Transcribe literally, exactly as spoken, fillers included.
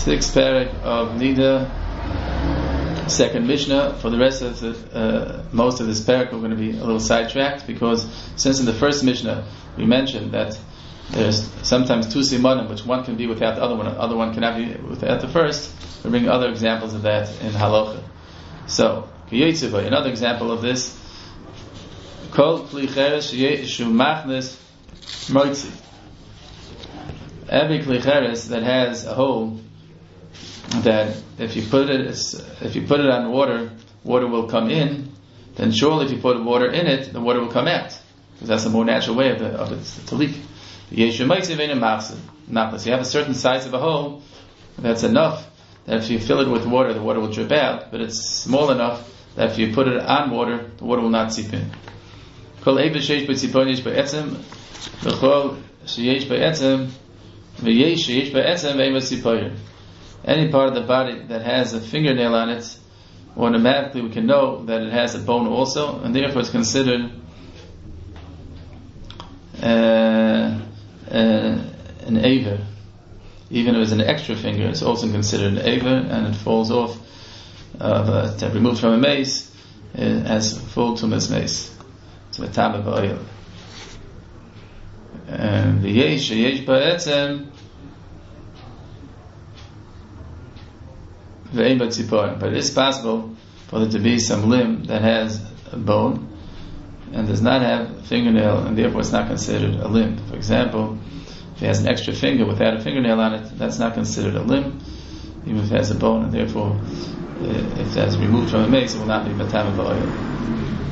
sixth parak of Nida, second Mishnah. For the rest of the, uh, most of this parak, we're going to be a little sidetracked, because since in the first Mishnah we mentioned that there's sometimes two simanim, which one can be without the other one, the other one cannot be without the first, we bring other examples of that in halacha. So, another example of this, kol kli cheres shu machnes moitzi. Every kli cheres that has a hole, that if you put it if you put it on water, water will come in, then surely if you put water in it, the water will come out, because that's a more natural way of, the, of it to leak. You have a certain size of a hole that's enough that if you fill it with water, the water will drip out, but it's small enough that if you put it on water, the water will not seep in. Any part of the body that has a fingernail on it, automatically we can know that it has a bone also, and therefore it's considered uh, uh, an aver. Even if it's an extra finger, it's also considered an aver, and it falls off, uh, removed from a mace, it has full tumas mace. So a tam of oil. And the yesh, yesh ba'etzem, but it is possible for there to be some limb that has a bone and does not have a fingernail, and therefore it's not considered a limb. For example, if it has an extra finger without a fingernail on it, that's not considered a limb, even if it has a bone, and therefore if that's removed from a mace, it will not be matam of oil.